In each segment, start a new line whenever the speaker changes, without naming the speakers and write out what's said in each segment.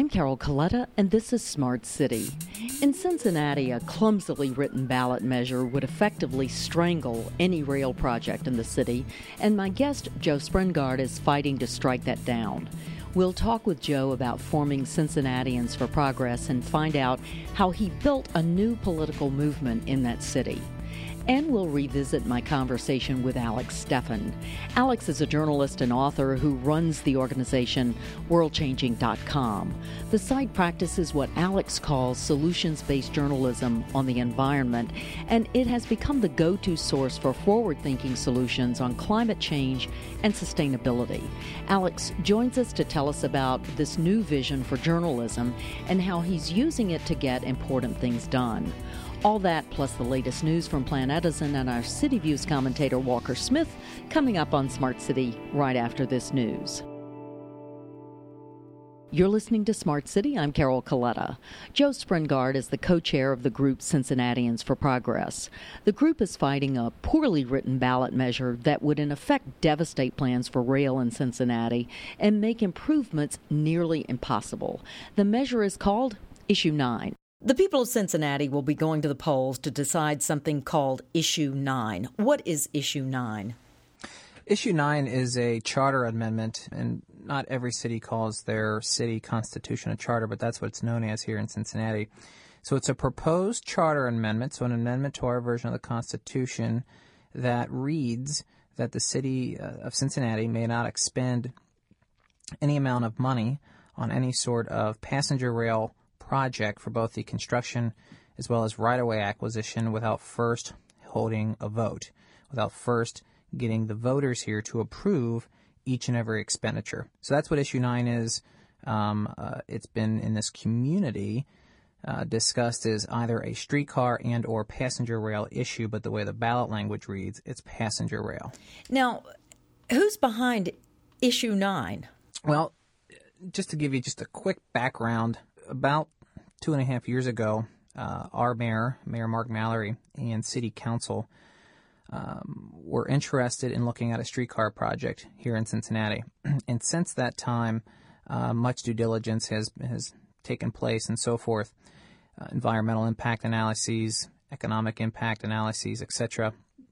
I'm Carol Coletta, and this is Smart City. In Cincinnati, a clumsily written ballot measure would effectively strangle any rail project in the city, and my guest, Joe Sprengard, is fighting to strike that down. We'll talk with Joe about forming Cincinnatians for Progress and find out how he built a new political movement in that city. And we'll revisit my conversation with Alex Steffen. Alex is a journalist and author who runs the organization worldchanging.com. The site practices what Alex calls solutions-based journalism on the environment, and it has become the go-to source for forward-thinking solutions on climate change and sustainability. Alex joins us to tell us about this new vision for journalism and how he's using it to get important things done. All that, plus the latest news from Plant Edison and our City Views commentator Walker Smith, coming up on Smart City right after this news. You're listening to Smart City. I'm Carol Coletta. Joe Sprengard is the co-chair of the group Cincinnatians for Progress. The group is fighting a poorly written ballot measure that would in effect devastate plans for rail in Cincinnati and make improvements nearly impossible. The measure is called Issue 9. The people of Cincinnati will be going to the polls to decide something called Issue 9. What is Issue 9?
Issue 9 is a charter amendment, and not every city calls their city constitution a charter, but that's what it's known as here in Cincinnati. So it's a proposed charter amendment, so an amendment to our version of the Constitution that reads that the city of Cincinnati may not expend any amount of money on any sort of passenger rail project for both the construction as well as right-of-way acquisition without first holding a vote, without first getting the voters here to approve each and every expenditure. So that's what Issue 9 is. It's been in this community discussed as either a streetcar and or passenger rail issue, but the way the ballot language reads, it's passenger rail.
Now, who's behind Issue 9?
Well, just to give you just a quick background, about 2.5 years ago, our Mayor Mark Mallory, and City Council were interested in looking at a streetcar project here in Cincinnati. And since that time, much due diligence has taken place and so forth, environmental impact analyses, economic impact analyses, etc.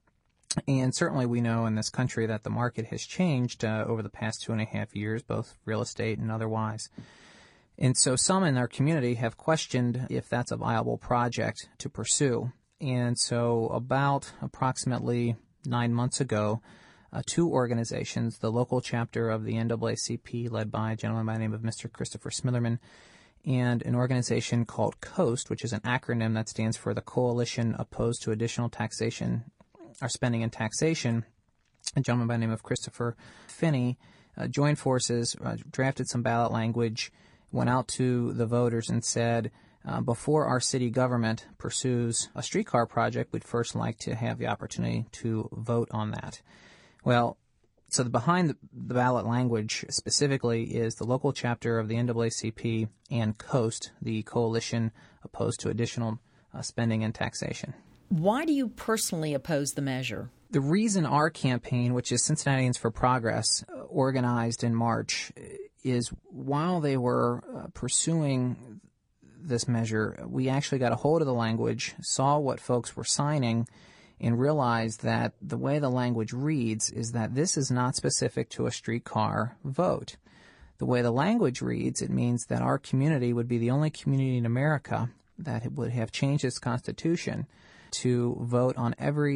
And certainly we know in this country that the market has changed over the past 2.5 years, both real estate and otherwise. And so some in our community have questioned if that's a viable project to pursue. And so about approximately 9 months ago, two organizations, the local chapter of the NAACP, led by a gentleman by the name of Mr. Christopher Smitherman, and an organization called COAST, which is an acronym that stands for the Coalition Opposed to Additional Taxation, or Spending and Taxation, a gentleman by the name of Christopher Finney, joined forces, drafted some ballot language, went out to the voters and said, before our city government pursues a streetcar project, we'd first like to have the opportunity to vote on that. Well, so behind the ballot language specifically is the local chapter of the NAACP and COAST, the Coalition Opposed to Additional Spending and Taxation.
Why do you personally oppose the measure?
The reason our campaign, which is Cincinnatians for Progress, organized in March, is while they were pursuing this measure, we actually got a hold of the language, saw what folks were signing, and realized that the way the language reads is that this is not specific to a streetcar vote. The way the language reads, it means that our community would be the only community in America that would have changed its constitution to vote on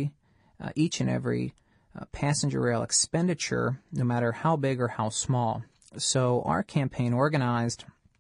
each and every passenger rail expenditure, no matter how big or how small. So our campaign organized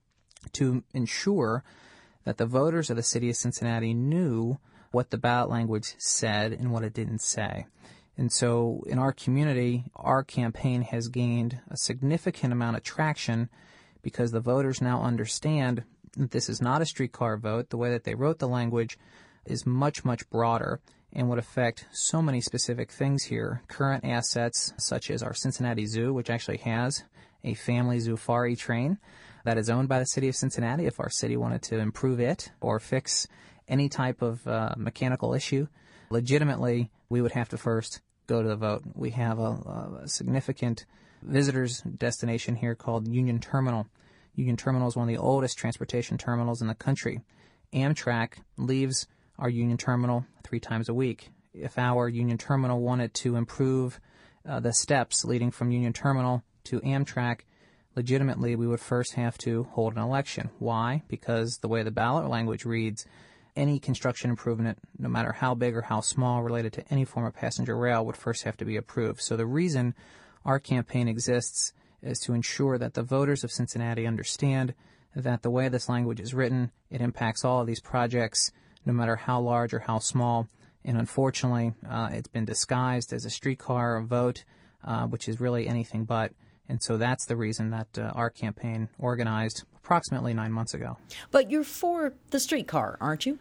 to ensure that the voters of the city of Cincinnati knew what the ballot language said and what it didn't say. And so in our community, our campaign has gained a significant amount of traction because the voters now understand that this is not a streetcar vote. The way that they wrote the language is much, much broader and would affect so many specific things here. Current assets such as our Cincinnati Zoo, which actually has a family Zufari train that is owned by the city of Cincinnati. If our city wanted to improve it or fix any type of mechanical issue, legitimately, we would have to first go to the vote. We have a significant visitors destination here called Union Terminal. Union Terminal is one of the oldest transportation terminals in the country. Amtrak leaves our Union Terminal 3 times a week. If our Union Terminal wanted to improve the steps leading from Union Terminal to Amtrak, legitimately we would first have to hold an election. Why? Because the way the ballot language reads, any construction improvement, no matter how big or how small, related to any form of passenger rail would first have to be approved. So the reason our campaign exists is to ensure that the voters of Cincinnati understand that the way this language is written, it impacts all of these projects, no matter how large or how small. And unfortunately, it's been disguised as a streetcar vote, which is really anything but. And so that's the reason that our campaign organized approximately 9 months ago.
But you're for the streetcar, aren't you?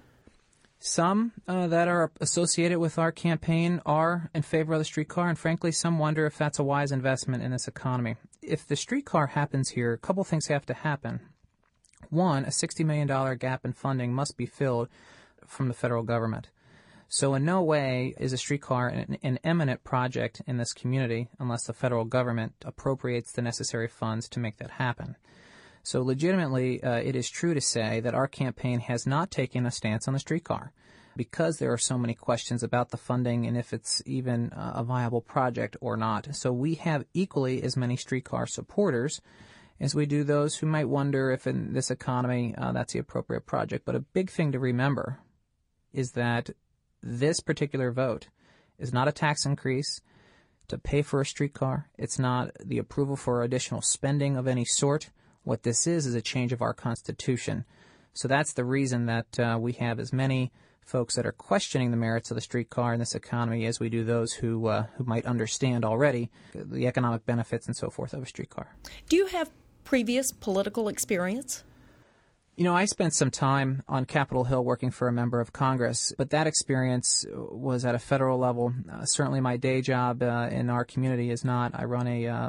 Some that are associated with our campaign are in favor of the streetcar, and frankly, some wonder if that's a wise investment in this economy. If the streetcar happens here, a couple things have to happen. One, a $60 million gap in funding must be filled from the federal government. So in no way is a streetcar an eminent project in this community unless the federal government appropriates the necessary funds to make that happen. So legitimately, it is true to say that our campaign has not taken a stance on the streetcar because there are so many questions about the funding and if it's even a viable project or not. So we have equally as many streetcar supporters as we do those who might wonder if in this economy that's the appropriate project. But a big thing to remember is that this particular vote is not a tax increase to pay for a streetcar. It's not the approval for additional spending of any sort. What this is a change of our Constitution. So that's the reason that we have as many folks that are questioning the merits of the streetcar in this economy as we do those who might understand already the economic benefits and so forth of a streetcar.
Do you have previous political experience?
You know, I spent some time on Capitol Hill working for a member of Congress, but that experience was at a federal level. Certainly my day job in our community is not. I run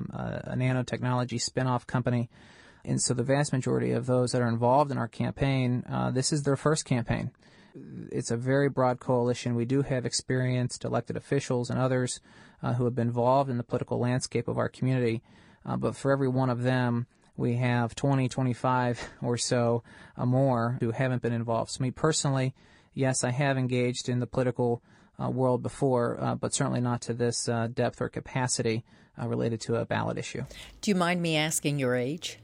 a nanotechnology spin-off company. And so the vast majority of those that are involved in our campaign, this is their first campaign. It's a very broad coalition. We do have experienced elected officials and others who have been involved in the political landscape of our community. But for every one of them, we have 20, 25 or so more who haven't been involved. So me personally, yes, I have engaged in the political world before, but certainly not to this depth or capacity related to a ballot issue.
Do you mind me asking your age?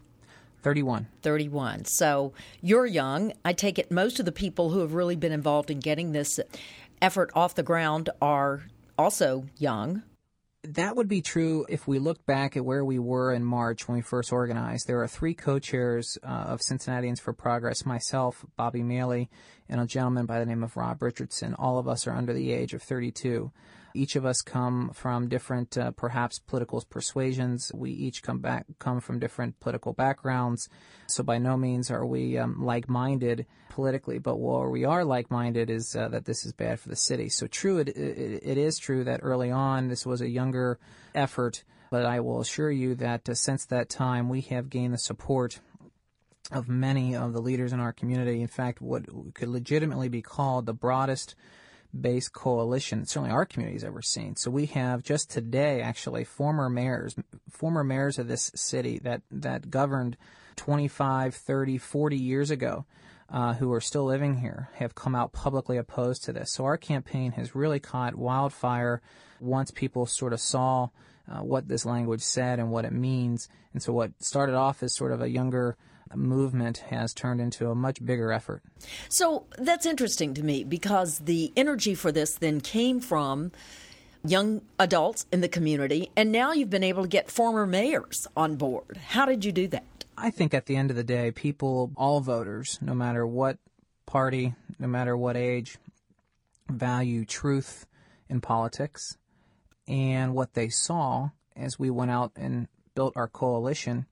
31.
31. So you're young. I take it most of the people who have really been involved in getting this effort off the ground are also young.
That would be true if we look back at where we were in March when we first organized. There are 3 co-chairs of Cincinnatians for Progress, myself, Bobby Maley, and a gentleman by the name of Rob Richardson. All of us are under the age of 32. Each of us come from different, perhaps, political persuasions. We each come from different political backgrounds. So by no means are we like-minded politically, but where we are like-minded is that this is bad for the city. So true, it is true that early on this was a younger effort, but I will assure you that since that time we have gained the support of many of the leaders in our community. In fact, what could legitimately be called the broadest base coalition certainly our community has ever seen. So we have just today actually former mayors of this city that governed 25, 30, 40 years ago who are still living here have come out publicly opposed to this. So our campaign has really caught wildfire once people sort of saw what this language said and what it means. And so what started off as sort of a younger movement has turned into a much bigger effort.
So that's interesting to me because the energy for this then came from young adults in the community, and now you've been able to get former mayors on board. How did you do that?
I think at the end of the day, people, all voters, no matter what party, no matter what age, value truth in politics. And what they saw as we went out and built our coalition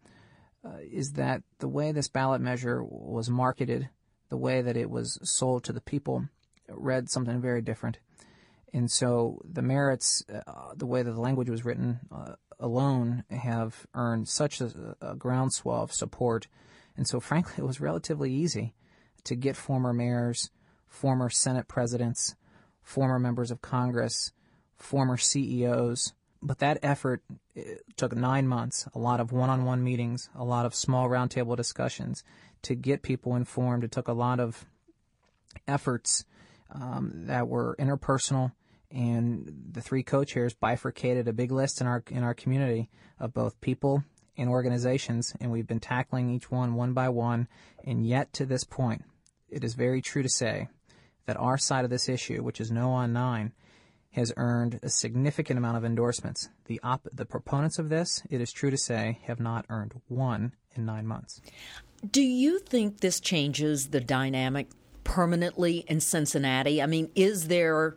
is that the way this ballot measure was marketed, the way that it was sold to the people, read something very different. And so the merits, the way that the language was written alone, have earned such a groundswell of support. And so, frankly, it was relatively easy to get former mayors, former Senate presidents, former members of Congress, former CEOs, But that effort took 9 months, a lot of one-on-one meetings, a lot of small roundtable discussions to get people informed. It took a lot of efforts that were interpersonal, and the three co-chairs bifurcated a big list in our community of both people and organizations, and we've been tackling each one by one. And yet to this point, it is very true to say that our side of this issue, which is No on 9, has earned a significant amount of endorsements. The proponents of this, it is true to say, have not earned one in 9 months.
Do you think this changes the dynamic permanently in Cincinnati? I mean, is there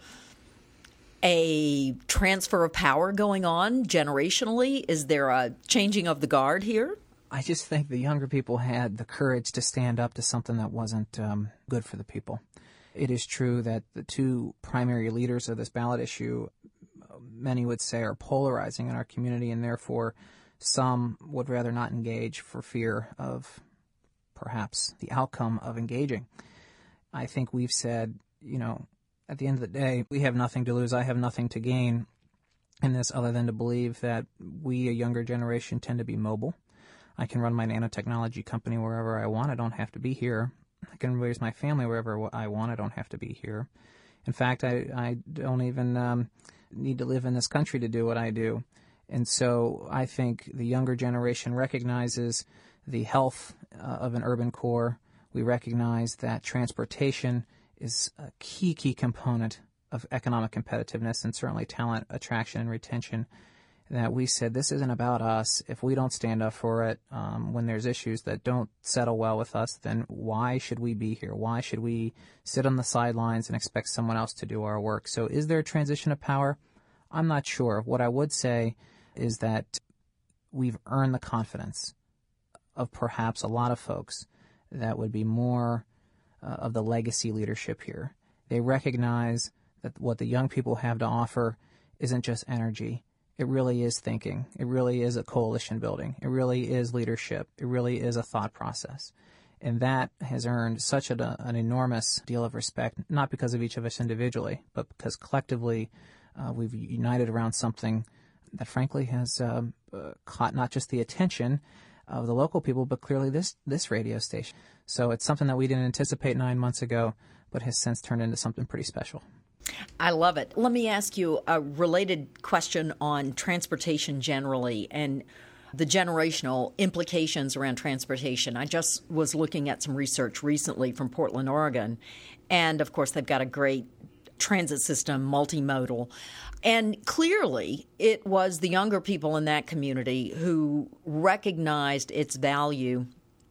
a transfer of power going on generationally? Is there a changing of the guard here?
I just think the younger people had the courage to stand up to something that wasn't good for the people. It is true that the two primary leaders of this ballot issue, many would say, are polarizing in our community, and therefore some would rather not engage for fear of perhaps the outcome of engaging. I think we've said, at the end of the day, we have nothing to lose. I have nothing to gain in this other than to believe that we, a younger generation, tend to be mobile. I can run my nanotechnology company wherever I want. I don't have to be here. I can raise my family wherever I want. I don't have to be here. In fact, I don't even need to live in this country to do what I do. And so I think the younger generation recognizes the health of an urban core. We recognize that transportation is a key component of economic competitiveness and certainly talent attraction and retention. That we said this isn't about us. If we don't stand up for it when there's issues that don't settle well with us, then why should we be here? Why should we sit on the sidelines and expect someone else to do our work? So is there a transition of power? I'm not sure. What I would say is that we've earned the confidence of perhaps a lot of folks that would be more of the legacy leadership here. They recognize that what the young people have to offer isn't just energy. It really is thinking. It really is a coalition building. It really is leadership. It really is a thought process. And that has earned such an enormous deal of respect, not because of each of us individually, but because collectively we've united around something that frankly has caught not just the attention of the local people, but clearly this radio station. So it's something that we didn't anticipate 9 months ago, but has since turned into something pretty special.
I love it. Let me ask you a related question on transportation generally and the generational implications around transportation. I just was looking at some research recently from Portland, Oregon, and of course they've got a great transit system, multimodal. And clearly it was the younger people in that community who recognized its value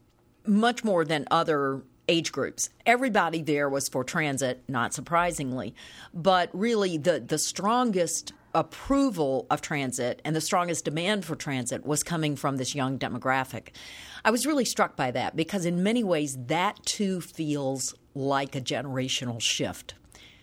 much more than other age groups. Everybody there was for transit, not surprisingly, but really the strongest approval of transit and the strongest demand for transit was coming from this young demographic. I was really struck by that because in many ways that too feels like a generational shift.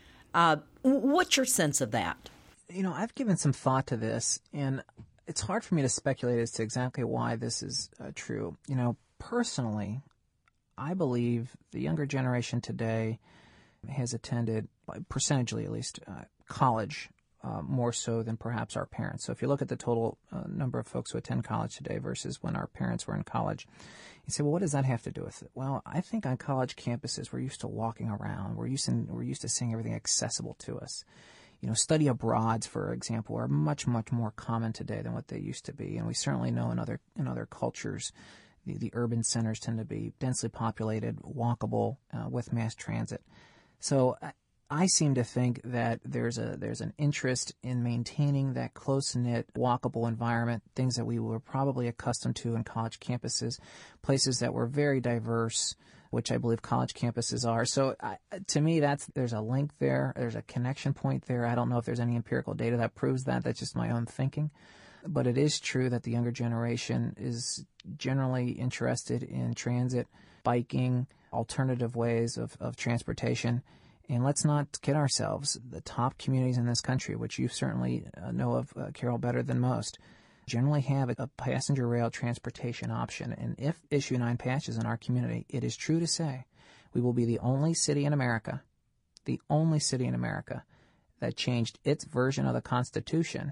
What's your sense of that?
I've given some thought to this, and it's hard for me to speculate as to exactly why this is true. Personally, I believe the younger generation today has attended, percentagely at least, college more so than perhaps our parents. So if you look at the total number of folks who attend college today versus when our parents were in college, you say, well, what does that have to do with it? Well, I think on college campuses we're used to walking around. We're used to seeing everything accessible to us. Study abroads, for example, are much more common today than what they used to be, and we certainly know in other cultures. The urban centers tend to be densely populated, walkable, with mass transit. So I seem to think that there's an interest in maintaining that close-knit, walkable environment, things that we were probably accustomed to in college campuses, places that were very diverse, which I believe college campuses are. So to me, there's a link there. There's a connection point there. I don't know if there's any empirical data that proves that. That's just my own thinking. But it is true that the younger generation is generally interested in transit, biking, alternative ways of transportation. And let's not kid ourselves. The top communities in this country, which you certainly know of, Carol, better than most, generally have a passenger rail transportation option. And if Issue 9 passes in our community, it is true to say we will be the only city in America that changed its version of the Constitution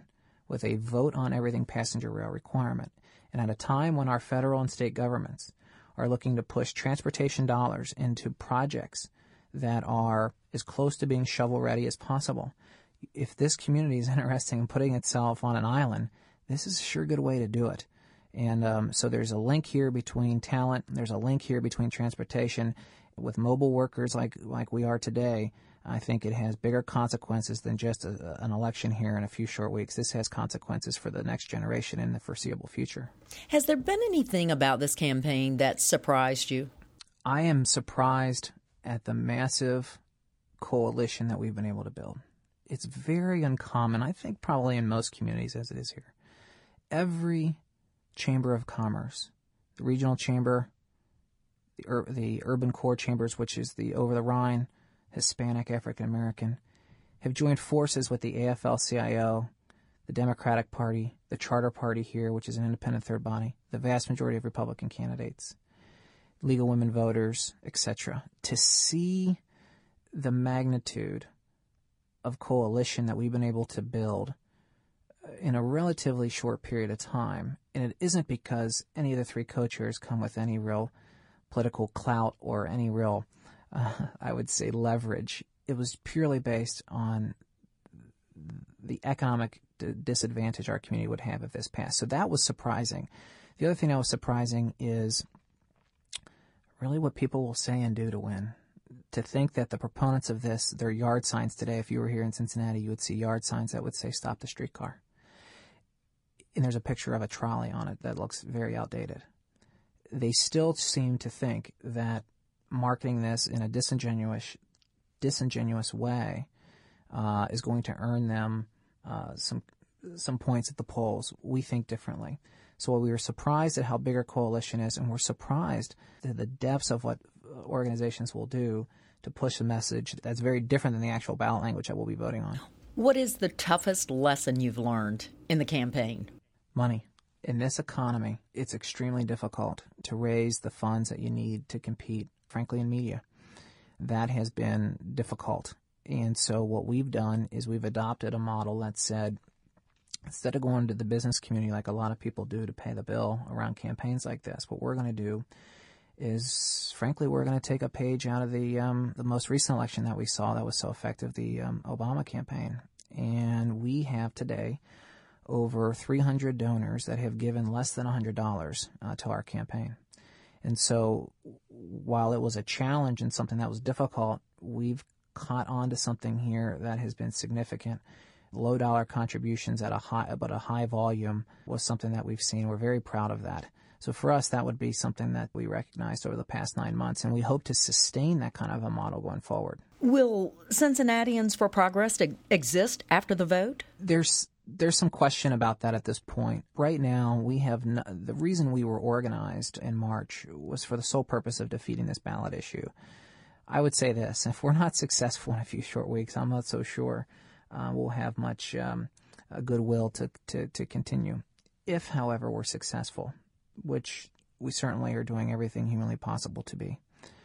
with a vote on everything passenger rail requirement. And at a time when our federal and state governments are looking to push transportation dollars into projects that are as close to being shovel-ready as possible, if this community is interested in putting itself on an island, this is a sure good way to do it. And so there's a link here between talent, there's a link here between transportation. With mobile workers like we are today, I think it has bigger consequences than just an election here in a few short weeks. This has consequences for the next generation in the foreseeable future.
Has there been anything about this campaign that surprised you?
I am surprised at the massive coalition that we've been able to build. It's very uncommon, I think probably in most communities as it is here. Every chamber of commerce, the regional chamber, the urban core chambers, which is the over the Rhine, Hispanic, African American, have joined forces with the AFL-CIO, the Democratic Party, the Charter Party here, which is an independent third body, the vast majority of Republican candidates, League of Women Voters, etc., to see the magnitude of coalition that we've been able to build in a relatively short period of time. And it isn't because any of the three co-chairs come with any real political clout or any real, I would say, leverage. It was purely based on the economic disadvantage our community would have if this passed. So that was surprising. The other thing that was surprising is really what people will say and do to win. To think that the proponents of this, their yard signs today, if you were here in Cincinnati, you would see yard signs that would say, "Stop the streetcar." And there's a picture of a trolley on it that looks very outdated. They still seem to think that marketing this in a disingenuous way is going to earn them some points at the polls. We think differently. So we were surprised at how big our coalition is, and we're surprised at the depths of what organizations will do to push a message that's very different than the actual ballot language that we'll be voting on.
What is the toughest lesson you've learned in the campaign?
Money. In this economy, it's extremely difficult to raise the funds that you need to compete, frankly, in media. That has been difficult. And so what we've done is we've adopted a model that said, instead of going to the business community like a lot of people do to pay the bill around campaigns like this, what we're going to do is, frankly, we're going to take a page out of the most recent election that we saw that was so effective, the Obama campaign. And we have today over 300 donors that have given less than $100 to our campaign. And so while it was a challenge and something that was difficult, we've caught on to something here that has been significant. Low dollar contributions at a high volume was something that we've seen. We're very proud of that. So for us, that would be something that we recognized over the past 9 months, and we hope to sustain that kind of a model going forward.
Will Cincinnatians for Progress exist after the vote?
There's some question about that at this point. Right now, we have the reason we were organized in March was for the sole purpose of defeating this ballot issue. I would say this: if we're not successful in a few short weeks, I'm not so sure we'll have much goodwill to continue. If, however, we're successful, which we certainly are doing everything humanly possible to be,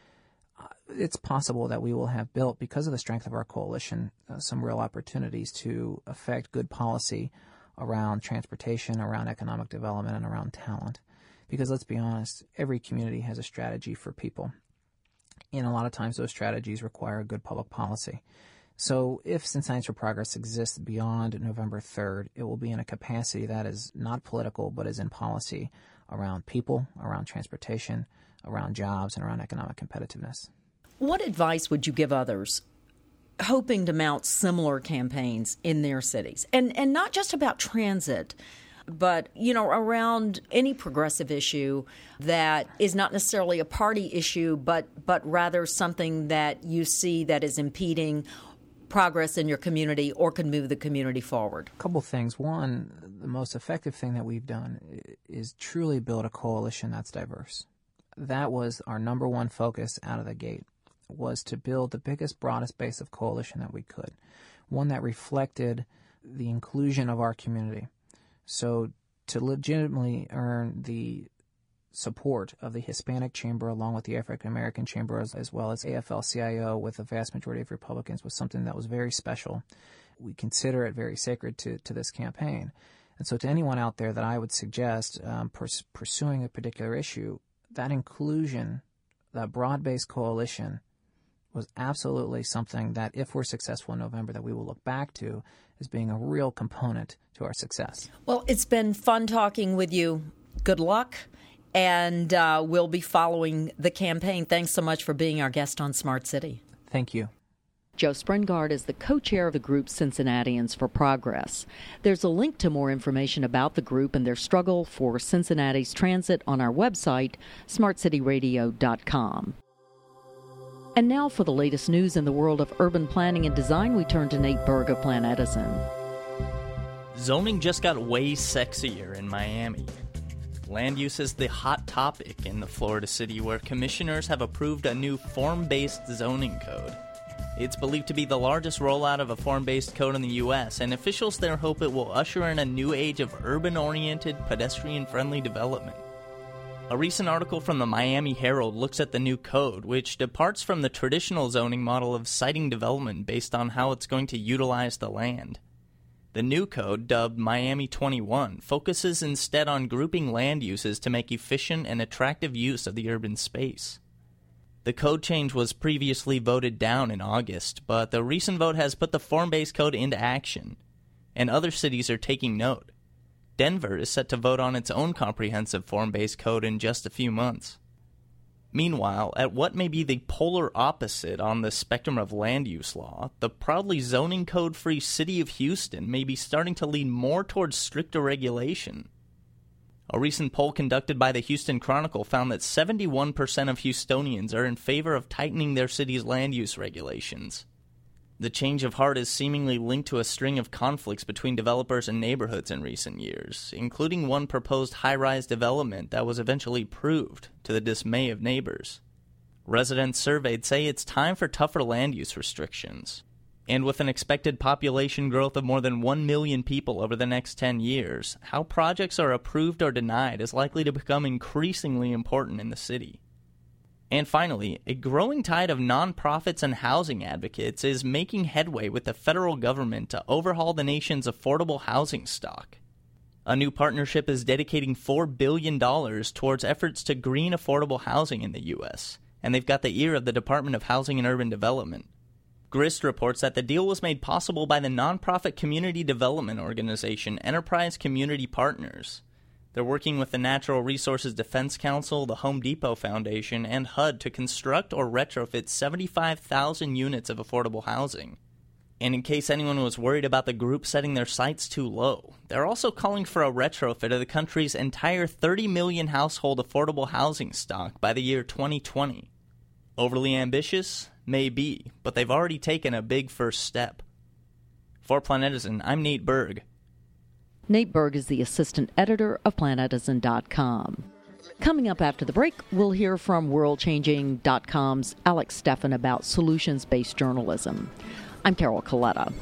it's possible that we will have built, because of the strength of our coalition, some real opportunities to affect good policy around transportation, around economic development, and around talent. Because let's be honest, every community has a strategy for people. And a lot of times those strategies require good public policy. So if Cincinnati for Progress exists beyond November 3rd, it will be in a capacity that is not political, but is in policy around people, around transportation, around jobs, and around economic competitiveness.
What advice would you give others hoping to mount similar campaigns in their cities? And not just about transit, but, around any progressive issue that is not necessarily a party issue, but rather something that you see that is impeding progress in your community or could move the community forward?
A couple things. One, the most effective thing that we've done is truly build a coalition that's diverse. That was our number one focus out of the gate, was to build the biggest, broadest base of coalition that we could, one that reflected the inclusion of our community. So to legitimately earn the support of the Hispanic Chamber along with the African American Chamber as well as AFL-CIO with the vast majority of Republicans was something that was very special we consider it very sacred to this campaign. And so to anyone out there that I would suggest pursuing a particular issue, that inclusion, that broad-based coalition was absolutely something that, if we're successful in November, that we will look back to as being a real component to our success.
Well, it's been fun talking with you. Good luck, and we'll be following the campaign. Thanks so much for being our guest on Smart City.
Thank you.
Joe Sprengard is the co-chair of the group Cincinnatians for Progress. There's a link to more information about the group and their struggle for Cincinnati's transit on our website, smartcityradio.com. And now for the latest news in the world of urban planning and design, we turn to Nate Berg of Plant Edison.
Zoning just got way sexier in Miami. Land use is the hot topic in the Florida city, where commissioners have approved a new form-based zoning code. It's believed to be the largest rollout of a form-based code in the U.S., and officials there hope it will usher in a new age of urban-oriented, pedestrian-friendly development. A recent article from the Miami Herald looks at the new code, which departs from the traditional zoning model of siting development based on how it's going to utilize the land. The new code, dubbed Miami 21, focuses instead on grouping land uses to make efficient and attractive use of the urban space. The code change was previously voted down in August, but the recent vote has put the form-based code into action, and other cities are taking note. Denver is set to vote on its own comprehensive form-based code in just a few months. Meanwhile, at what may be the polar opposite on the spectrum of land use law, the proudly zoning code-free city of Houston may be starting to lean more towards stricter regulation. A recent poll conducted by the Houston Chronicle found that 71% of Houstonians are in favor of tightening their city's land use regulations. The change of heart is seemingly linked to a string of conflicts between developers and neighborhoods in recent years, including one proposed high-rise development that was eventually approved, to the dismay of neighbors. Residents surveyed say it's time for tougher land use restrictions. And with an expected population growth of more than 1 million people over the next 10 years, how projects are approved or denied is likely to become increasingly important in the city. And finally, a growing tide of nonprofits and housing advocates is making headway with the federal government to overhaul the nation's affordable housing stock. A new partnership is dedicating $4 billion towards efforts to green affordable housing in the U.S., and they've got the ear of the Department of Housing and Urban Development. Grist reports that the deal was made possible by the nonprofit community development organization Enterprise Community Partners. They're working with the Natural Resources Defense Council, the Home Depot Foundation, and HUD to construct or retrofit 75,000 units of affordable housing. And in case anyone was worried about the group setting their sights too low, they're also calling for a retrofit of the country's entire 30 million household affordable housing stock by the year 2020. Overly ambitious? Maybe, but they've already taken a big first step. For Plant Edison, I'm Nate Berg.
Nate Berg is the assistant editor of PlantEdison.com. Coming up after the break, we'll hear from WorldChanging.com's Alex Steffen about solutions-based journalism. I'm Carol Coletta.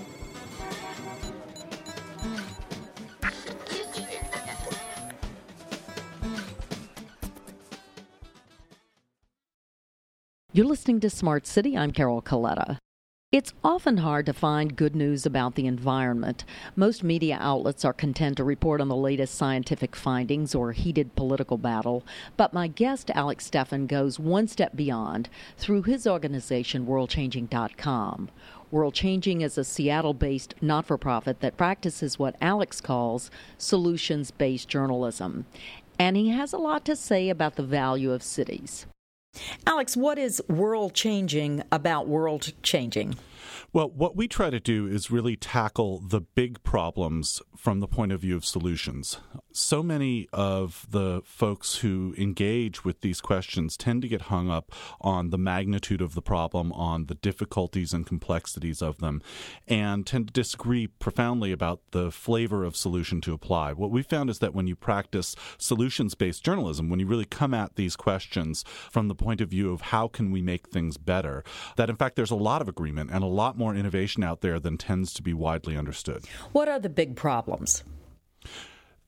You're listening to Smart City. I'm Carol Coletta. It's often hard to find good news about the environment. Most media outlets are content to report on the latest scientific findings or heated political battle. But my guest, Alex Steffen, goes one step beyond through his organization, WorldChanging.com. WorldChanging is a Seattle-based not-for-profit that practices what Alex calls solutions-based journalism. And he has a lot to say about the value of cities. Alex, what is World Changing about World Changing?
Well, what we try to do is really tackle the big problems from the point of view of solutions. So many of the folks who engage with these questions tend to get hung up on the magnitude of the problem, on the difficulties and complexities of them, and tend to disagree profoundly about the flavor of solution to apply. What we found is that when you practice solutions-based journalism, when you really come at these questions from the point of view of how can we make things better, that in fact there's a lot of agreement and a lot more innovation out there than tends to be widely understood.
What are the big problems?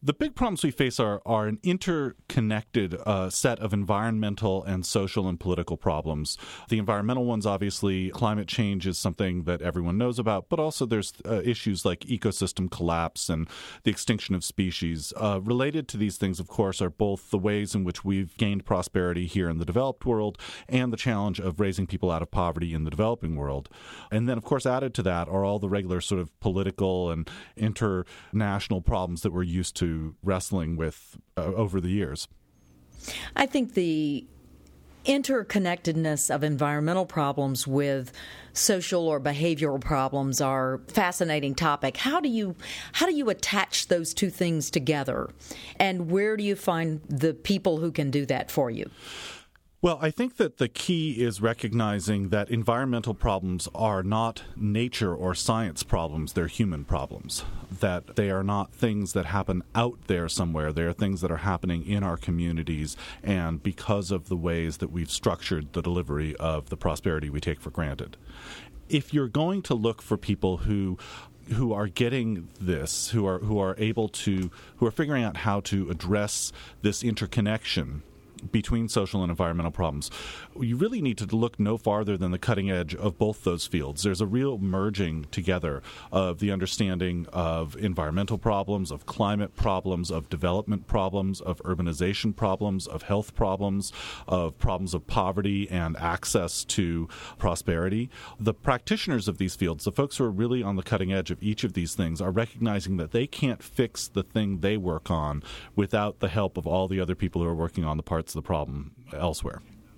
The big problems we face are an interconnected set of environmental and social and political problems. The environmental ones, obviously, climate change is something that everyone knows about, but also there's issues like ecosystem collapse and the extinction of species. Related to these things, of course, are both the ways in which we've gained prosperity here in the developed world and the challenge of raising people out of poverty in the developing world. And then, of course, added to that are all the regular sort of political and international problems that we're used to wrestling with over the years.
I think the interconnectedness of environmental problems with social or behavioral problems are a fascinating topic. How do you attach those two things together? And where do you find the people who can do that for you?
Well, I think that the key is recognizing that environmental problems are not nature or science problems, they're human problems, that they are not things that happen out there somewhere. They are things that are happening in our communities, and because of the ways that we've structured the delivery of the prosperity we take for granted. If you're going to look for people who are getting this, who are figuring out how to address this interconnection between social and environmental problems, you really need to look no farther than the cutting edge of both those fields. There's a real merging together of the understanding of environmental problems, of climate problems, of development problems, of urbanization problems, of health problems, of problems of poverty and access to prosperity. The practitioners of these fields, the folks who are really on the cutting edge of each of these things, are recognizing that they can't fix the thing they work on without the help of all the other people who are working on the parts of the problem elsewhere.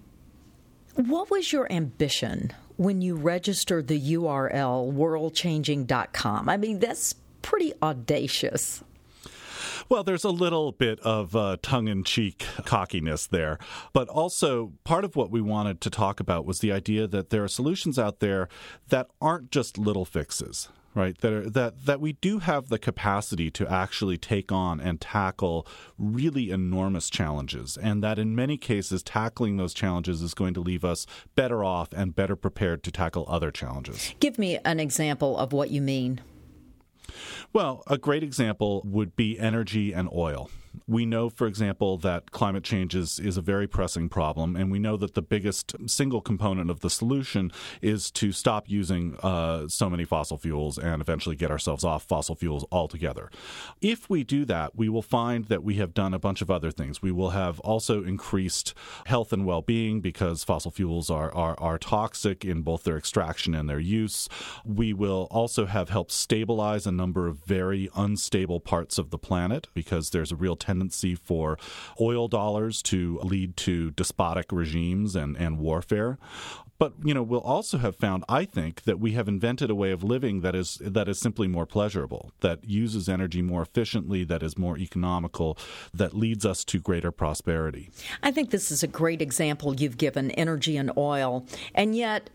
What was your ambition when you registered the URL worldchanging.com? I mean, that's pretty audacious.
Well, there's a little bit of tongue-in-cheek cockiness there. But also, part of what we wanted to talk about was the idea that there are solutions out there that aren't just little fixes. Right, that we do have the capacity to actually take on and tackle really enormous challenges, and that in many cases tackling those challenges is going to leave us better off and better prepared to tackle other challenges.
Give me an example of what you mean.
Well, a great example would be energy and oil. We know, for example, that climate change is a very pressing problem, and we know that the biggest single component of the solution is to stop using so many fossil fuels and eventually get ourselves off fossil fuels altogether. If we do that, we will find that we have done a bunch of other things. We will have also increased health and well-being because fossil fuels are toxic in both their extraction and their use. We will also have helped stabilize a number of very unstable parts of the planet because there's a real tendency for oil dollars to lead to despotic regimes and warfare. But, we'll also have found, I think, that we have invented a way of living that is simply more pleasurable, that uses energy more efficiently, that is more economical, that leads us to greater prosperity.
I think this is a great example you've given, energy and oil, and yet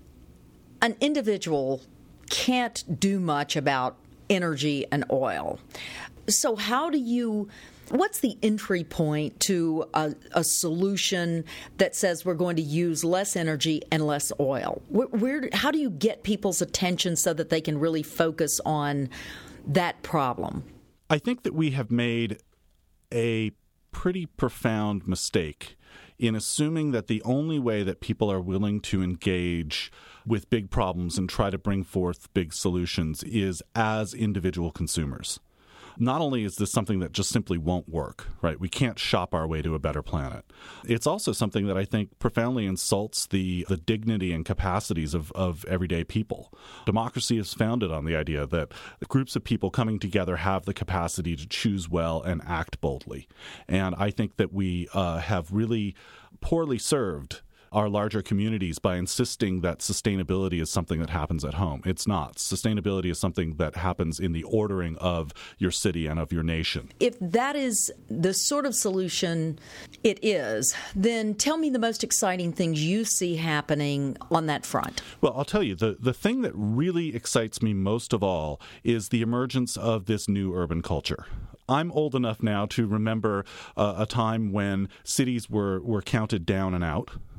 an individual can't do much about energy and oil. So what's the entry point to a solution that says we're going to use less energy and less oil? How do you get people's attention so that they can really focus on that problem?
I think that we have made a pretty profound mistake in assuming that the only way that people are willing to engage with big problems and try to bring forth big solutions is as individual consumers. Not only is this something that just simply won't work, right? We can't shop our way to a better planet. It's also something that I think profoundly insults the dignity and capacities of everyday people. Democracy is founded on the idea that groups of people coming together have the capacity to choose well and act boldly. And I think that we have really poorly served our larger communities by insisting that sustainability is something that happens at home. It's not. Sustainability is something that happens in the ordering of your city and of your nation.
If that is the sort of solution it is, then tell me the most exciting things you see happening on that front.
Well, I'll tell you, the thing that really excites me most of all is the emergence of this new urban culture. I'm old enough now to remember a time when cities were counted down and out.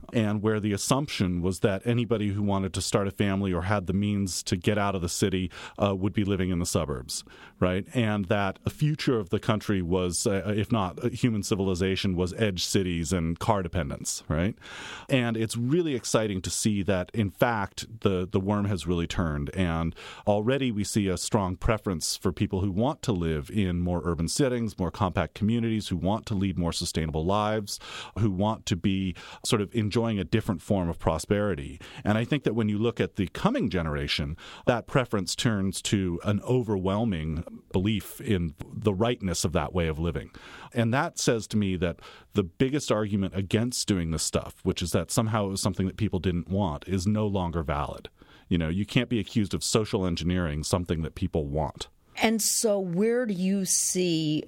and where the assumption was that anybody who wanted to start a family or had the means to get out of the city would be living in the suburbs, right? And that the future of the country was, if not human civilization, was edge cities and car dependence, right? And it's really exciting to see that, in fact, the worm has really turned. And already we see a strong preference for people who want to live in more urban settings, more compact communities, who want to lead more sustainable lives, who want to be sort of enjoying a different form of prosperity. And I think that when you look at the coming generation, that preference turns to an overwhelming belief in the rightness of that way of living. And that says to me that the biggest argument against doing this stuff, which is that somehow it was something that people didn't want, is no longer valid. You know, you can't be accused of social engineering something that people want.
And so where do you see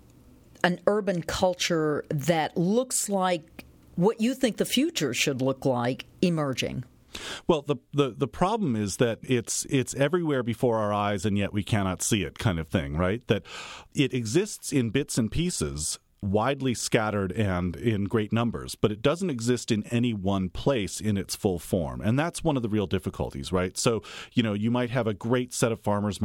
an urban culture that looks like what you think the future should look like emerging?
Well, the problem is that it's everywhere before our eyes, and yet we cannot see it, kind of thing, right? That it exists in bits and pieces, widely scattered and in great numbers, but it doesn't exist in any one place in its full form. And that's one of the real difficulties, right? So, you know, you might have a great set of farmers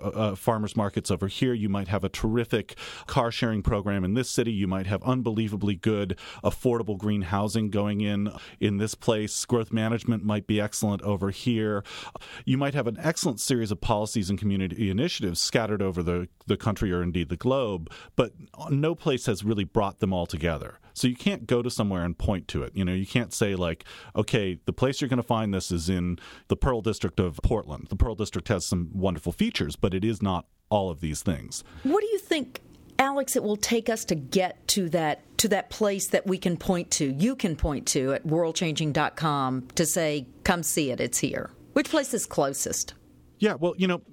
markets over here. You might have a terrific car sharing program in this city. You might have unbelievably good, affordable green housing going in this place. Growth management might be excellent over here. You might have an excellent series of policies and community initiatives scattered over the country or indeed the globe, but no place has really brought them all together. So you can't go to somewhere and point to it. You know, you can't say like, okay, the place you're going to find this is in the Pearl District of Portland. The Pearl District has some wonderful features, but it is not all of these things.
What do you think, Alex, it will take us to get to that place that we can point to, you can point to at worldchanging.com to say, come see it, it's here? Which place is closest?
Yeah, well, you know,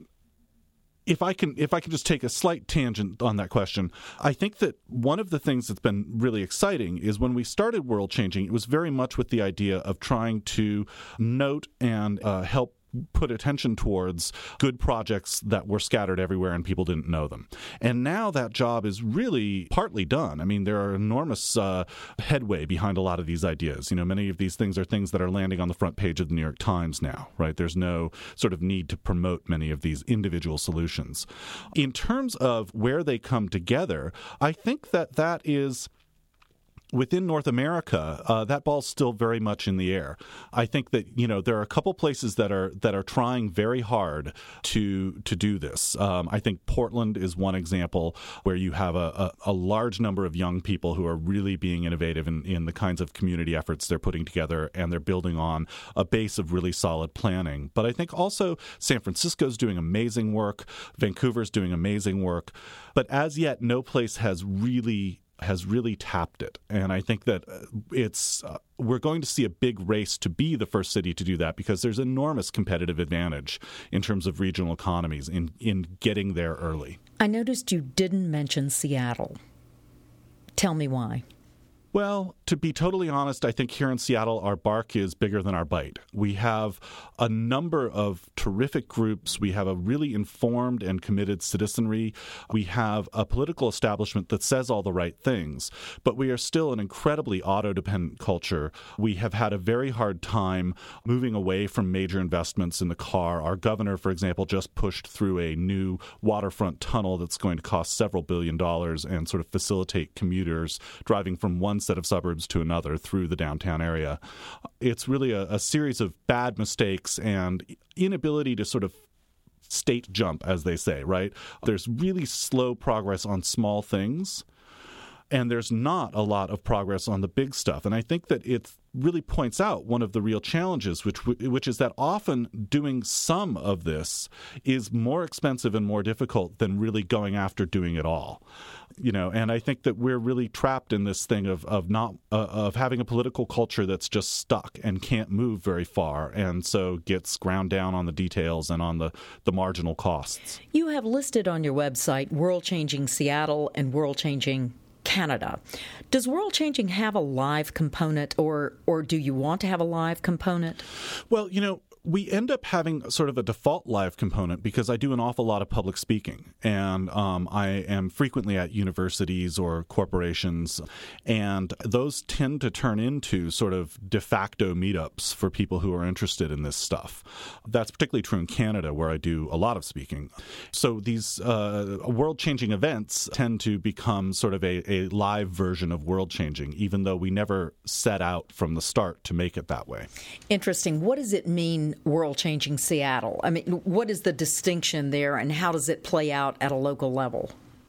If I can just take a slight tangent on that question, I think that one of the things that's been really exciting is when we started World Changing, it was very much with the idea of trying to note and help put attention towards good projects that were scattered everywhere and people didn't know them. And now that job is really partly done. I mean, there are enormous headway behind a lot of these ideas. You know, many of these things are things that are landing on the front page of the New York Times now, right? There's no sort of need to promote many of these individual solutions. In terms of where they come together, I think that is within North America, that ball's still very much in the air. I think that, you know, there are a couple places that are trying very hard to do this. I think Portland is one example where you have a large number of young people who are really being innovative in the kinds of community efforts they're putting together, and they're building on a base of really solid planning. But I think also San Francisco's doing amazing work. Vancouver's doing amazing work. But as yet, no place has really tapped it. And I think that we're going to see a big race to be the first city to do that, because there's enormous competitive advantage in terms of regional economies in getting there early.
I noticed you didn't mention Seattle. Tell me why.
Well, to be totally honest, I think here in Seattle, our bark is bigger than our bite. We have a number of terrific groups. We have a really informed and committed citizenry. We have a political establishment that says all the right things, but we are still an incredibly auto-dependent culture. We have had a very hard time moving away from major investments in the car. Our governor, for example, just pushed through a new waterfront tunnel that's going to cost several $billion and sort of facilitate commuters driving from one set of suburbs to another through the downtown area. It's really a series of bad mistakes and inability to sort of state jump, as they say, right? There's really slow progress on small things, and there's not a lot of progress on the big stuff. And I think that it really points out one of the real challenges, which is that often doing some of this is more expensive and more difficult than really going after doing it all. You know, and I think that we're really trapped in this thing of having a political culture that's just stuck and can't move very far, and so gets ground down on the details and on the marginal costs.
You have listed on your website World Changing Seattle and World Changing Canada. Does World Changing have a live component, or do you want to have a live component?
Well, you know, We end up having sort of a default live component because I do an awful lot of public speaking, and I am frequently at universities or corporations, and those tend to turn into sort of de facto meetups for people who are interested in this stuff. That's particularly true in Canada, where I do a lot of speaking. So these world-changing events tend to become sort of a live version of world-changing, even though we never set out from the start to make it that way.
Interesting. What does it mean, world-changing Seattle? I mean, what is the distinction there, and how does it play out at a local level?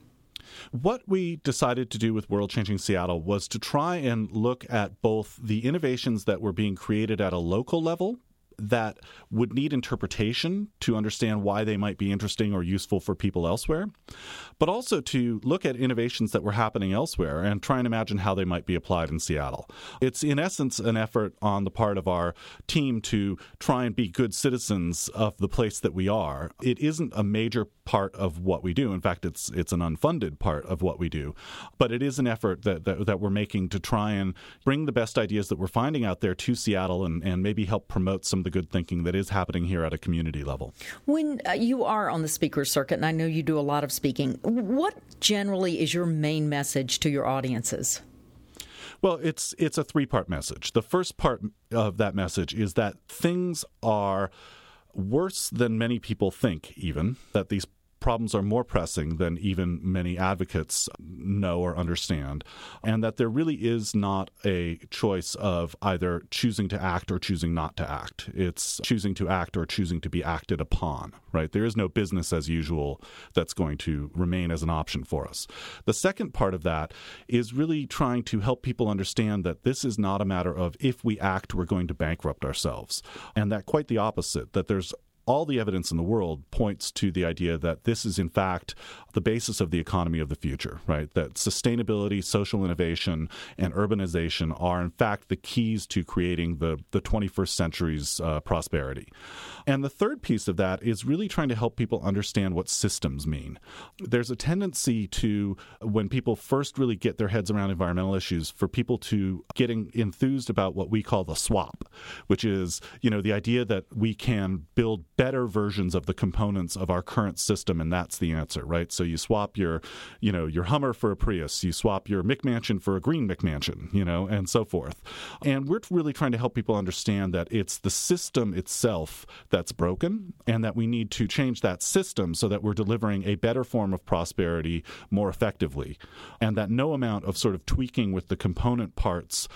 What we decided to do with World Changing Seattle was to try and look at both the innovations that were being created at a local level that would need interpretation to understand why they might be interesting or useful for people elsewhere, but also to look at innovations that were happening elsewhere and try and imagine how they might be applied in Seattle. It's in essence an effort on the part of our team to try and be good citizens of the place that we are. It isn't a major part of what we do. In fact, it's an unfunded part of what we do, but it is an effort that we're making to try and bring the best ideas that we're finding out there to Seattle and maybe help promote some of the good thinking that is happening here at a community level. When
you are on the speaker circuit, and I know you do a lot of speaking, what generally is your main message to your audiences?
Well, it's a three-part message. The first part of that message is that things are worse than many people think, even, that these problems are more pressing than even many advocates know or understand, and that there really is not a choice of either choosing to act or choosing not to act. It's choosing to act or choosing to be acted upon, right? There is no business as usual that's going to remain as an option for us. The second part of that is really trying to help people understand that this is not a matter of if we act, we're going to bankrupt ourselves, and that quite the opposite, that there's all the evidence in the world points to the idea that this is, in fact, the basis of the economy of the future, right? That sustainability, social innovation, and urbanization are, in fact, the keys to creating the 21st century's prosperity. And the third piece of that is really trying to help people understand what systems mean. There's a tendency to, when people first really get their heads around environmental issues, for people to getting enthused about what we call the swap, which is, the idea that we can build better versions of the components of our current system, and that's the answer, right? So you swap your Hummer for a Prius, you swap your McMansion for a green McMansion, and so forth. And we're really trying to help people understand that it's the system itself that's broken, and that we need to change that system so that we're delivering a better form of prosperity more effectively, and that no amount of sort of tweaking with the component parts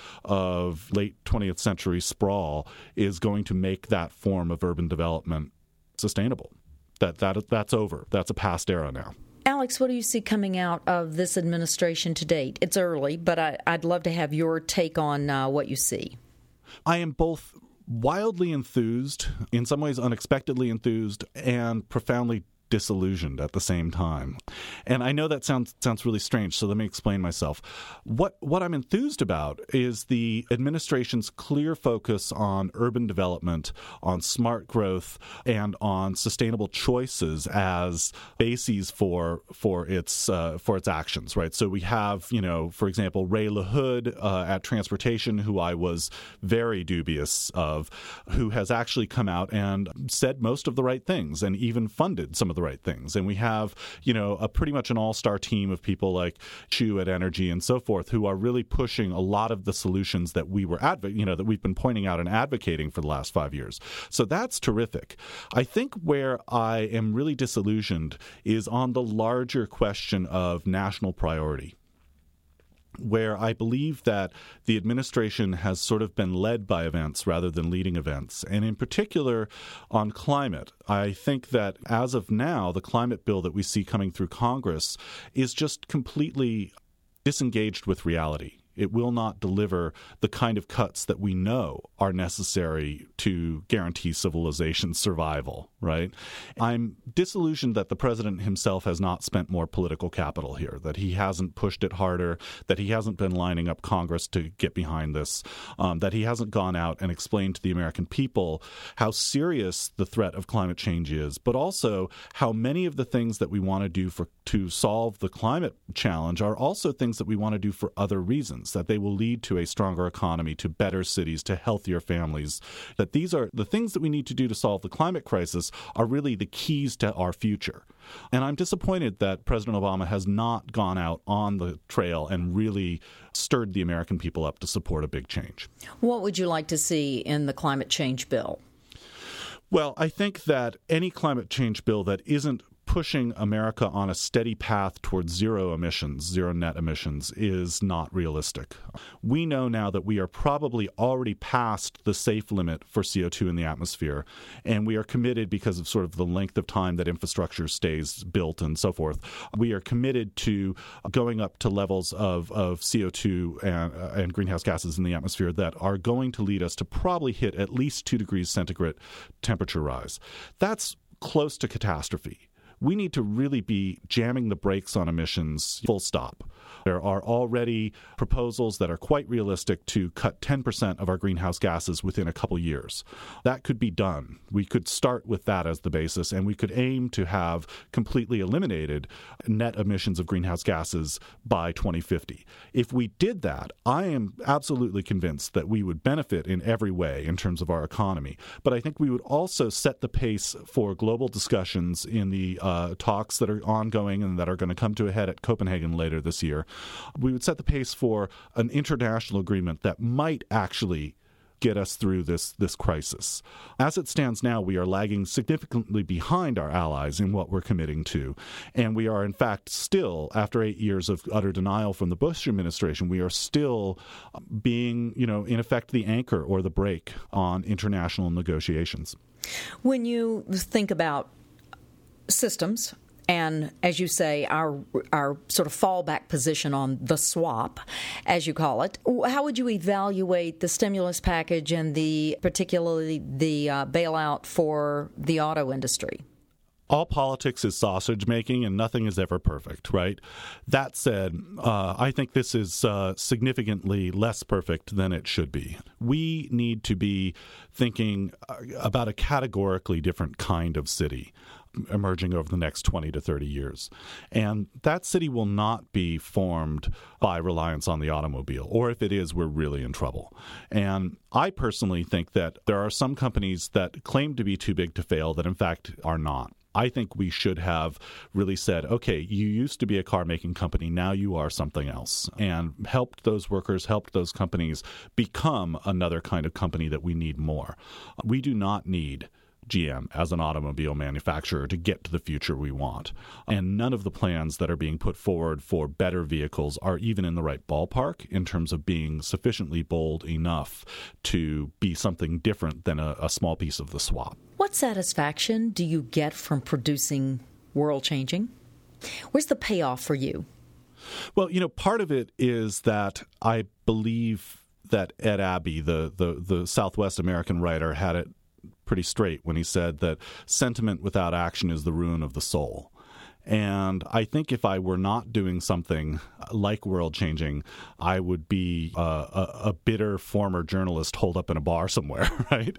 of late 20th century sprawl is going to make that form of urban development sustainable. That's over. That's a past era now.
Alex, what do you see coming out of this administration to date? It's early, but I'd love to have your take on what you see.
I am both wildly enthused, in some ways unexpectedly enthused, and profoundly disillusioned at the same time. And I know that sounds really strange, so let me explain myself. What I'm enthused about is the administration's clear focus on urban development, on smart growth, and on sustainable choices as bases for its actions, right? So we have, for example, Ray LaHood at Transportation, who I was very dubious of, who has actually come out and said most of the right things and even funded some of the right things. And we have, a pretty much an all-star team of people like Chu at Energy and so forth, who are really pushing a lot of the solutions that we were that we've been pointing out and advocating for the last 5 years. So that's terrific. I think where I am really disillusioned is on the larger question of national priority, where I believe that the administration has sort of been led by events rather than leading events. And in particular, on climate, I think that as of now, the climate bill that we see coming through Congress is just completely disengaged with reality. It will not deliver the kind of cuts that we know are necessary to guarantee civilization's survival, right? I'm disillusioned that the president himself has not spent more political capital here, that he hasn't pushed it harder, that he hasn't been lining up Congress to get behind this, that he hasn't gone out and explained to the American people how serious the threat of climate change is, but also how many of the things that we want to do to solve the climate challenge are also things that we want to do for other reasons. reasons, that they will lead to a stronger economy, to better cities, to healthier families, that these are the things that we need to do to solve the climate crisis are really the keys to our future. And I'm disappointed that President Obama has not gone out on the trail and really stirred the American people up to support a big change.
What would you like to see in the climate change bill?
Well, I think that any climate change bill that isn't pushing America on a steady path towards zero net emissions, is not realistic. We know now that we are probably already past the safe limit for CO2 in the atmosphere, and we are committed, because of sort of the length of time that infrastructure stays built and so forth, we are committed to going up to levels of CO2 and greenhouse gases in the atmosphere that are going to lead us to probably hit at least 2 degrees centigrade temperature rise. That's close to catastrophe. We need to really be jamming the brakes on emissions full stop. There are already proposals that are quite realistic to cut 10% of our greenhouse gases within a couple years. That could be done. We could start with that as the basis, and we could aim to have completely eliminated net emissions of greenhouse gases by 2050. If we did that, I am absolutely convinced that we would benefit in every way in terms of our economy. But I think we would also set the pace for global discussions in the talks that are ongoing and that are going to come to a head at Copenhagen later this year. We would set the pace for an international agreement that might actually get us through this crisis. As it stands now, we are lagging significantly behind our allies in what we're committing to. And we are, in fact, still, after 8 years of utter denial from the Bush administration, we are still being, in effect, the anchor or the brake on international negotiations.
When you think about systems, and as you say, our sort of fallback position on the swap, as you call it, how would you evaluate the stimulus package and particularly the bailout for the auto industry?
All politics is sausage making, and nothing is ever perfect, right? That said, I think this is significantly less perfect than it should be. We need to be thinking about a categorically different kind of city emerging over the next 20 to 30 years. And that city will not be formed by reliance on the automobile, or if it is, we're really in trouble. And I personally think that there are some companies that claim to be too big to fail that in fact are not. I think we should have really said, okay, you used to be a car-making company, now you are something else, and helped those workers, helped those companies become another kind of company that we need more. We do not need GM as an automobile manufacturer to get to the future we want. And none of the plans that are being put forward for better vehicles are even in the right ballpark in terms of being sufficiently bold enough to be something different than a small piece of the swap.
What satisfaction do you get from producing World Changing? Where's the payoff for you?
Well, part of it is that I believe that Ed Abbey, the Southwest American writer, had it pretty straight when he said that sentiment without action is the ruin of the soul. And I think if I were not doing something like World Changing, I would be a bitter former journalist holed up in a bar somewhere, right?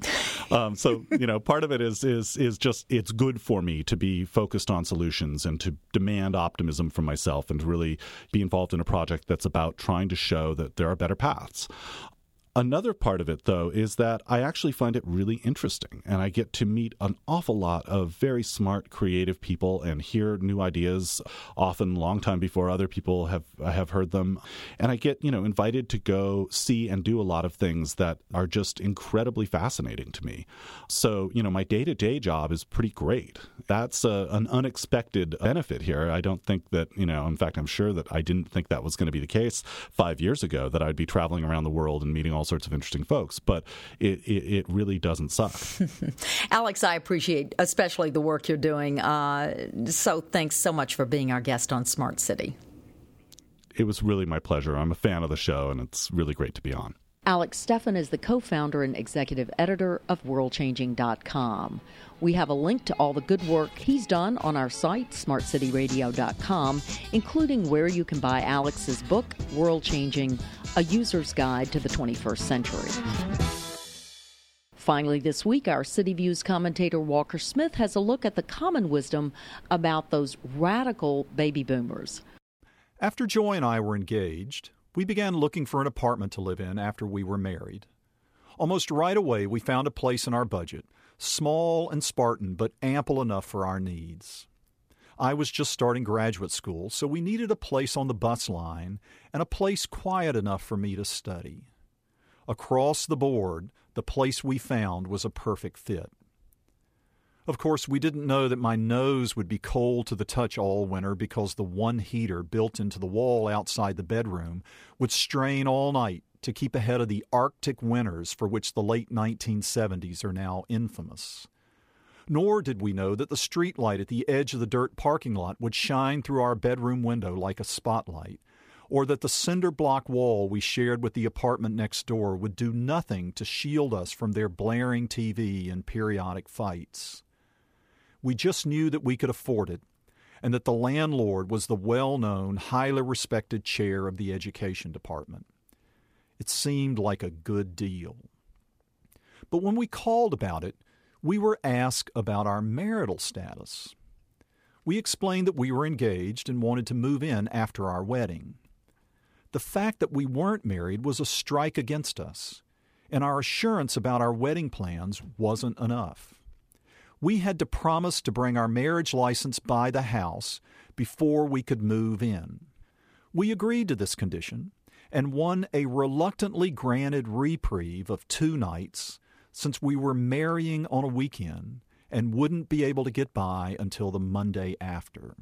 So part of it is just it's good for me to be focused on solutions and to demand optimism from myself and to really be involved in a project that's about trying to show that there are better paths. Another part of it, though, is that I actually find it really interesting, and I get to meet an awful lot of very smart, creative people and hear new ideas, often a long time before other people have heard them. And I get, invited to go see and do a lot of things that are just incredibly fascinating to me. So, my day-to-day job is pretty great. That's an unexpected benefit here. I don't think that, in fact, I'm sure that I didn't think that was going to be the case 5 years ago, that I'd be traveling around the world and meeting all sorts of interesting folks, but it really doesn't suck.
Alex, I appreciate especially the work you're doing. So thanks so much for being our guest on Smart City.
It was really my pleasure. I'm a fan of the show, and it's really great to be on.
Alex Steffen is the co-founder and executive editor of WorldChanging.com. We have a link to all the good work he's done on our site, smartcityradio.com, including where you can buy Alex's book, World Changing, A User's Guide to the 21st Century. Finally this week, our City Views commentator Walker Smith has a look at the common wisdom about those radical baby boomers.
After Joy and I were engaged, We began looking for an apartment to live in after we were married. Almost right away, we found a place in our budget, small and Spartan, but ample enough for our needs. I was just starting graduate school, so we needed a place on the bus line and a place quiet enough for me to study. Across the board, the place we found was a perfect fit. Of course, we didn't know that my nose would be cold to the touch all winter because the one heater built into the wall outside the bedroom would strain all night to keep ahead of the Arctic winters for which the late 1970s are now infamous. Nor did we know that the street light at the edge of the dirt parking lot would shine through our bedroom window like a spotlight, or that the cinder block wall we shared with the apartment next door would do nothing to shield us from their blaring TV and periodic fights. We just knew that we could afford it, and that the landlord was the well-known, highly respected chair of the education department. It seemed like a good deal. But when we called about it, we were asked about our marital status. We explained that we were engaged and wanted to move in after our wedding. The fact that we weren't married was a strike against us, and our assurance about our wedding plans wasn't enough. We had to promise to bring our marriage license by the house before we could move in. We agreed to this condition and won a reluctantly granted reprieve of 2 nights since we were marrying on a weekend and wouldn't be able to get by until the Monday after.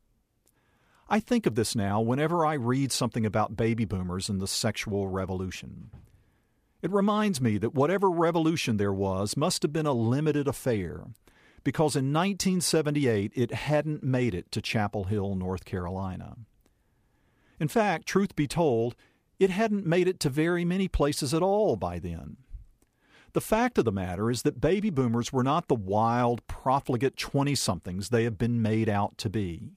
I think of this now whenever I read something about baby boomers and the sexual revolution. It reminds me that whatever revolution there was must have been a limited affair, because in 1978 it hadn't made it to Chapel Hill, North Carolina. In fact, truth be told, it hadn't made it to very many places at all by then. The fact of the matter is that baby boomers were not the wild, profligate 20-somethings they have been made out to be.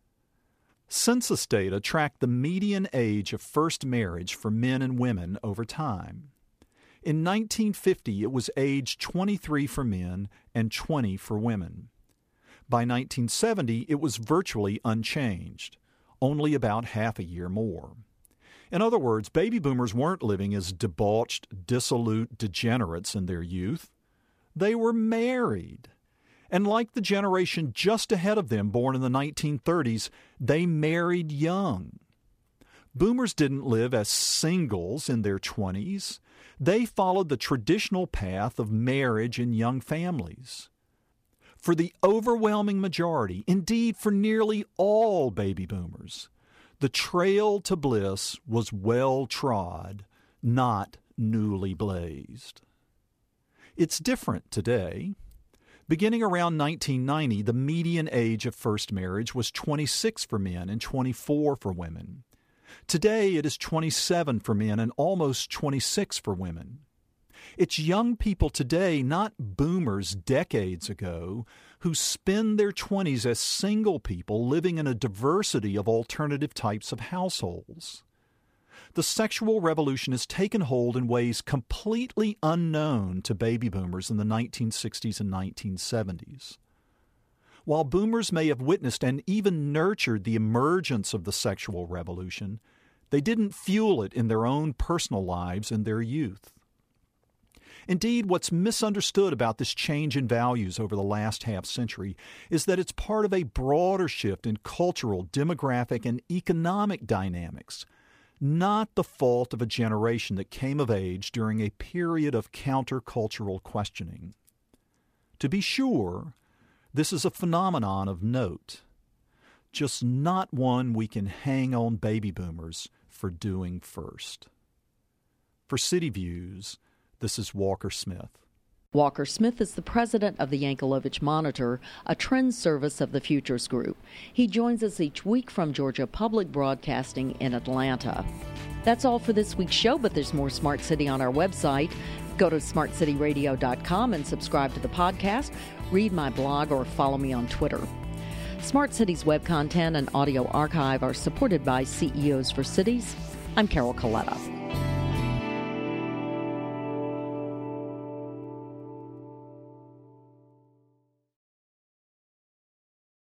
Census data tracked the median age of first marriage for men and women over time. In 1950, it was age 23 for men and 20 for women. By 1970, it was virtually unchanged, only about half a year more. In other words, baby boomers weren't living as debauched, dissolute degenerates in their youth. They were married. And like the generation just ahead of them, born in the 1930s, they married young. Boomers didn't live as singles in their 20s. They followed the traditional path of marriage and young families. For the overwhelming majority, indeed for nearly all baby boomers, the trail to bliss was well trod, not newly blazed. It's different today. Beginning around 1990, the median age of first marriage was 26 for men and 24 for women. Today, it is 27 for men and almost 26 for women. It's young people today, not boomers decades ago, who spend their 20s as single people living in a diversity of alternative types of households. The sexual revolution has taken hold in ways completely unknown to baby boomers in the 1960s and 1970s. While boomers may have witnessed and even nurtured the emergence of the sexual revolution, they didn't fuel it in their own personal lives in their youth. Indeed, what's misunderstood about this change in values over the last half-century is that it's part of a broader shift in cultural, demographic, and economic dynamics, not the fault of a generation that came of age during a period of countercultural questioning. To be sure, this is a phenomenon of note, just not one we can hang on baby boomers for doing first. For City Views, this is Walker Smith.
Walker Smith is the president of the Yankelovich Monitor, a trend service of the Futures Group. He joins us each week from Georgia Public Broadcasting in Atlanta. That's all for this week's show, but there's more Smart City on our website. Go to smartcityradio.com and subscribe to the podcast, read my blog, or follow me on Twitter. Smart City's web content and audio archive are supported by CEOs for Cities. I'm Carol Coletta.